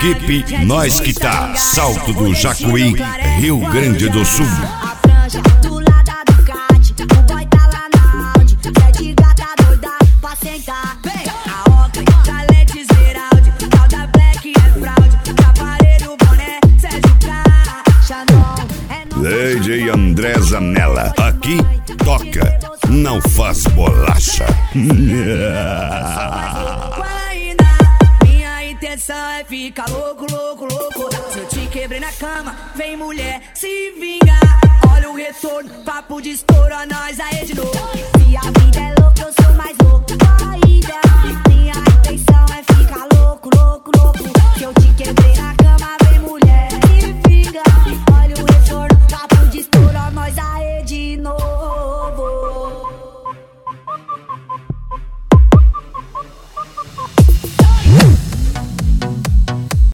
Equipe Nós Que Tá, Salto do Jacuí, Rio Grande do Sul. A franja do lado da Ducati, o boy tá lá na Audi, sete gata doida pra sentar. A Oakley, Calete Esmeralda, calda black é fraude, aparelho boné, Sérgio K, Chanel é no DJ André Zanella, aqui toca, não faz bolacha. Minha intenção é ficar louco, louco, louco. Se eu te quebrei na cama, vem mulher se vingar. Olha o retorno, papo de estouro, nós aí de novo. Se a vida é louca, eu sou mais louco ainda.